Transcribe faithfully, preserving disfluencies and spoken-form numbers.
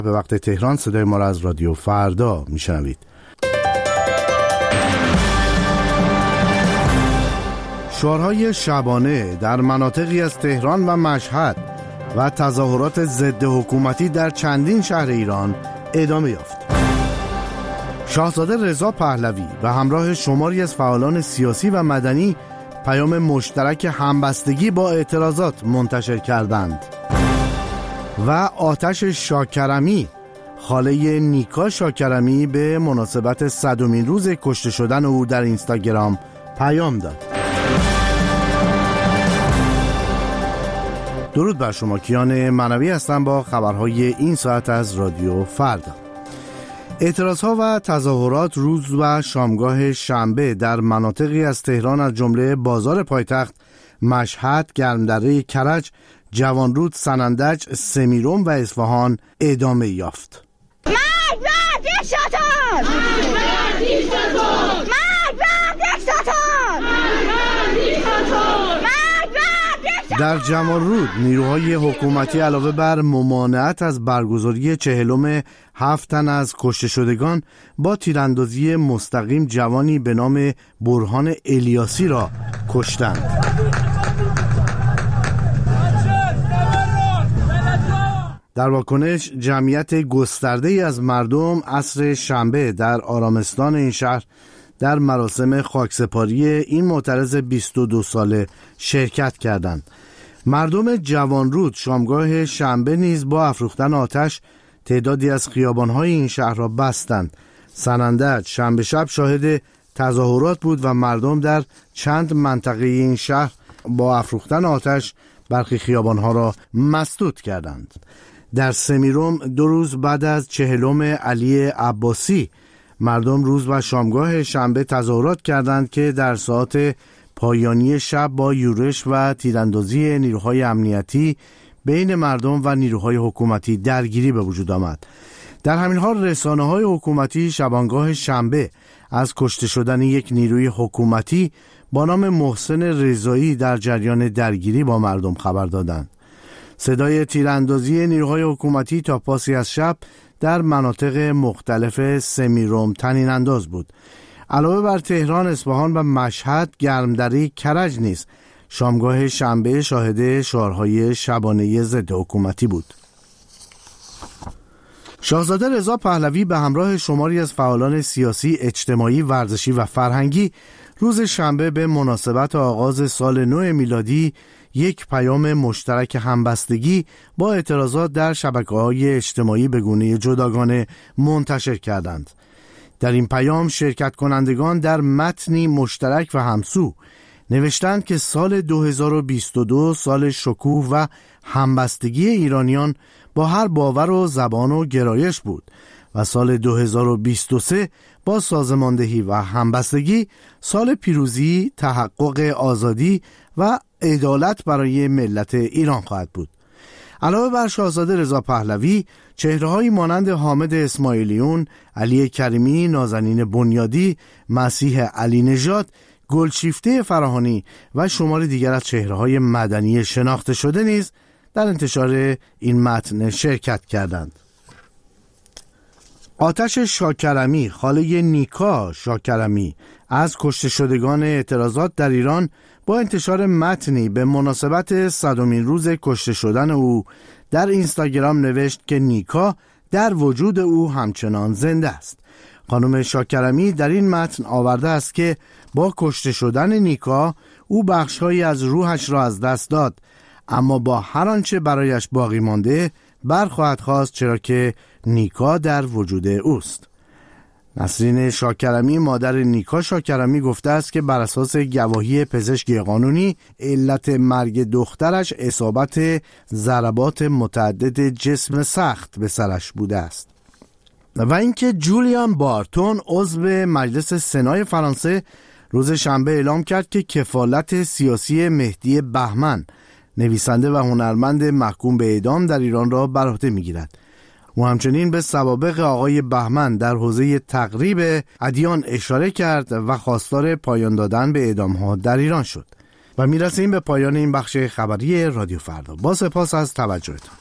به وقت تهران صدای ما را از رادیو فردا میشنوید. شعارهای شبانه در مناطقی از تهران و مشهد و تظاهرات ضد حکومتی در چندین شهر ایران ادامه یافت. شاهزاده رضا پهلوی و همراه شماری از فعالان سیاسی و مدنی پیام مشترک همبستگی با اعتراضات منتشر کردند و آتش شاکرمی، خاله نیکا شاکرمی، به مناسبت صدمین روز کشته شدن او در اینستاگرام پیام داد. درود بر شما، کیان منوی هستم با خبرهای این ساعت از رادیو فردا. اعتراضها و تظاهرات روز و شامگاه شنبه در مناطقی از تهران از جمله بازار پایتخت، مشهد، گرمدره کرج، جوانرود، سنندج، سمیرم و اصفهان ادامه یافت. مرگ بر دیکتاتور! مرگ بر دیکتاتور! مرگ بر دیکتاتور! مرگ بر دیکتاتور! در جوانرود نیروهای حکومتی علاوه بر ممانعت از برگزاری چهلم هفت تن از کشته شدگان با تیراندازی مستقیم جوانی به نام برهان الیاسی را کشتند. در واکنش جمعیت گسترده‌ای از مردم عصر شنبه در آرامستان این شهر در مراسم خاکسپاری این معترض بیست و دو ساله شرکت کردند. مردم جوانرود شامگاه شنبه نیز با افروختن آتش تعدادی از خیابان‌های این شهر را بستند. سنندج شنبه شب شاهد تظاهرات بود و مردم در چند منطقه این شهر با افروختن آتش برخی خیابان‌ها را مسدود کردند. در سمیرم دو روز بعد از چهلم علی عباسی مردم روز و شامگاه شنبه تظاهرات کردند که در ساعات پایانی شب با یورش و تیراندازی نیروهای امنیتی بین مردم و نیروهای حکومتی درگیری به وجود آمد. در همین حال رسانه‌های حکومتی شبانگاه شنبه از کشته شدن یک نیروی حکومتی با نام محسن رضایی در جریان درگیری با مردم خبر دادند. صدای تیراندازی نیروهای حکومتی تا پاسی از شب در مناطق مختلف سمیرم طنین انداز بود. علاوه بر تهران، اصفهان و مشهد، گرمدره کرج نیز شامگاه شنبه شاهد شعارهای شبانه ضد حکومتی بود. شاهزاده رضا پهلوی به همراه شماری از فعالان سیاسی، اجتماعی، ورزشی و فرهنگی روز شنبه به مناسبت آغاز سال نو میلادی یک پیام مشترک همبستگی با اعتراضات در شبکه‌های اجتماعی به گونه جداگانه منتشر کردند. در این پیام شرکت کنندگان در متنی مشترک و همسو نوشتند که سال دو هزار و بیست و دو سال شکوه و همبستگی ایرانیان با هر باور و زبان و گرایش بود و سال دو هزار و بیست و سه با سازماندهی و همبستگی سال پیروزی، تحقق آزادی و عدالت برای ملت ایران خواهد بود. علاوه بر شاهزاده رضا پهلوی، چهره‌هایی مانند حامد اسماعیلیون، علی کریمی، نازنین بنیادی، مسیح علی نژاد، گلشیفته فراهانی و شمار دیگر از چهره‌های مدنی شناخته شده نیز در انتشار این متن شرکت کردند. آتش شاکرمی، خاله نیکا شاکرمی، از کشته شدگان اعتراضات در ایران با انتشار متنی به مناسبت صدمین روز کشته شدن او در اینستاگرام نوشت که نیکا در وجود او همچنان زنده است. خانم شاکرمی در این متن آورده است که با کشته شدن نیکا او بخش‌هایی از روحش را از دست داد، اما با هر آنچه برایش باقی مانده برخواهد خواست، چرا که نیکا در وجود اوست. نسرین شاکرمی مادر نیکا شاکرمی گفته است که بر اساس گواهی پزشکی قانونی علت مرگ دخترش اصابت ضربات متعدد جسم سخت به سرش بوده است. و اینکه جولیان بارتون عضو مجلس سنای فرانسه روز شنبه اعلام کرد که کفالت سیاسی مهدی بهمن، نویسنده و هنرمند محکوم به اعدام در ایران را بر عهده می‌گیرد. او همچنین به سوابق آقای بهمن در حوزه تقریب ادیان اشاره کرد و خواستار پایان دادن به اعدام‌ها در ایران شد. و میرسیم به پایان این بخش خبری رادیو فردا. با سپاس از توجهتان.